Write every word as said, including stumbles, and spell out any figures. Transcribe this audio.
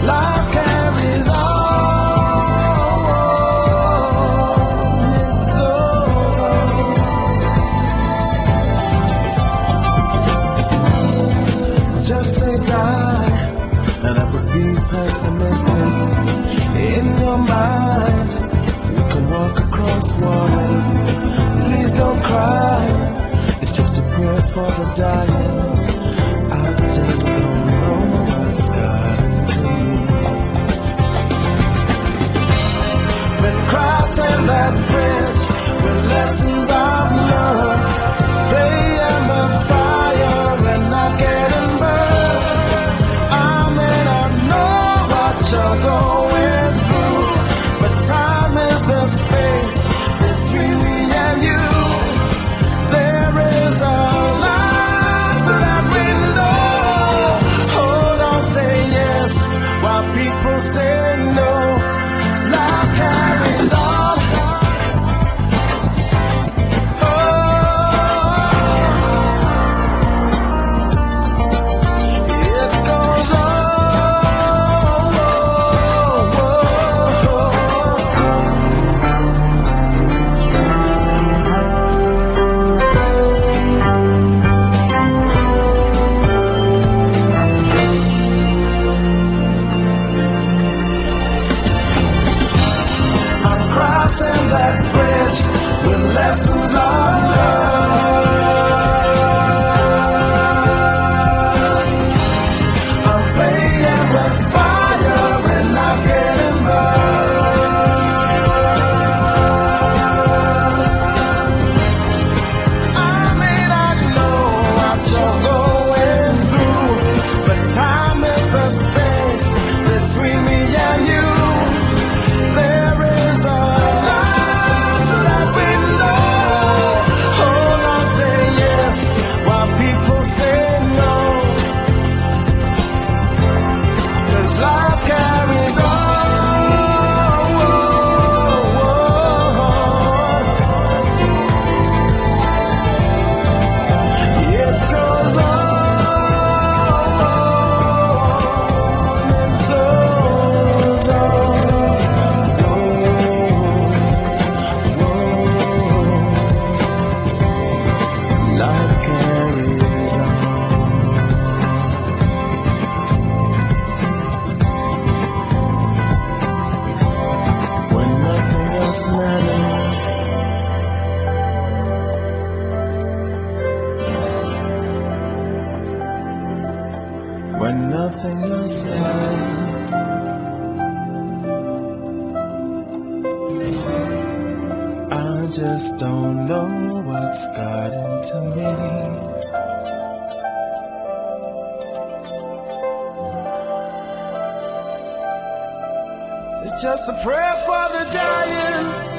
Life carries on. Just say God, and I would be pessimistic. In your mind, we can walk across water. Please don't cry, it's just a prayer for the dying. I just don't know what's gotten to me. When crossing that bridge, with lessons I've learned, they am a fire and not getting burned. I may not know what you're going through, but time is the space between me and you. There is a light through that window. Hold on, say yes, while people say no. Life carries on. Oh, it goes on. I'm crossing that bridge with lessons I learned. I'm playing with fire and not getting burned. I may not know what you're going through, but time is the space between me and you. There is a light to that window. Hold on, say yes, while people say no. 'Cause life carries on. It goes on. It goes on. Life carries on. When nothing else matters, when nothing else matters, I just don't know what's got into me. It's just a prayer for the dying.